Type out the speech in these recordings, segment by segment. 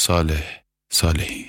صالحی.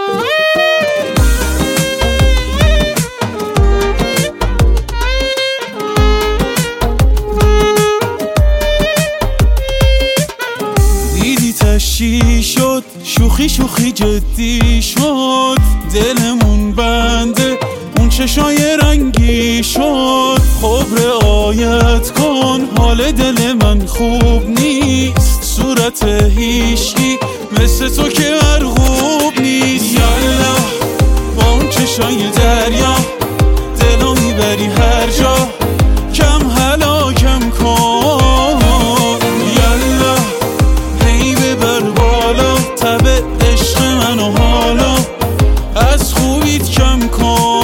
دیدی تشی شد، شوخی جدی شد، دلمون بنده اون چشای رنگی شد. خب رعایت کن، حال دل من خوب نیست، صورت هیشگی مثل تو که مرغوب نیست. یالا با اون چشای دریا دلو میبری هر جا، کم هلاکم کن. یالا هی ببر بالا تب عشق منو، حالا از خوبیت کم کن.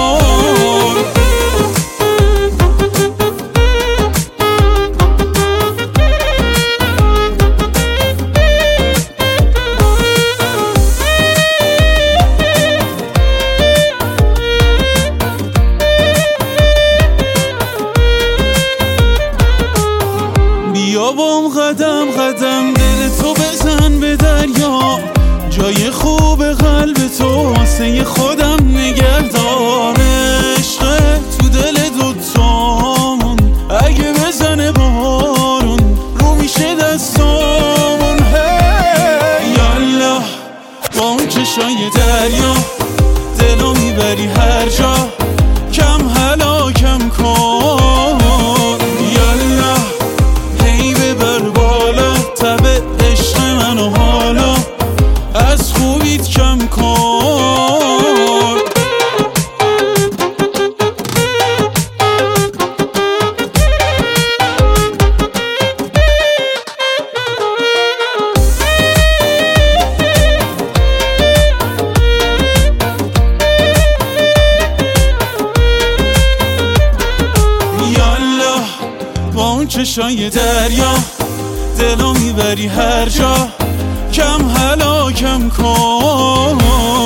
بیا بام قدم قدم دل تو بزن به دریا، جای خوب قلب تو واسه خودم نگهدار. عشق تو دل دوتامون اگه بزنه بارون رو میشه دستامون. یالا با اون چشای دریا دلو میبری هر جا، کم هلاکم کن. یالا هی ببر بالا تب عشق منو، حالا از خوبیت کم کن. یالا با اون چشای دریا دلو میبری هر جا، کم هلاکم کن.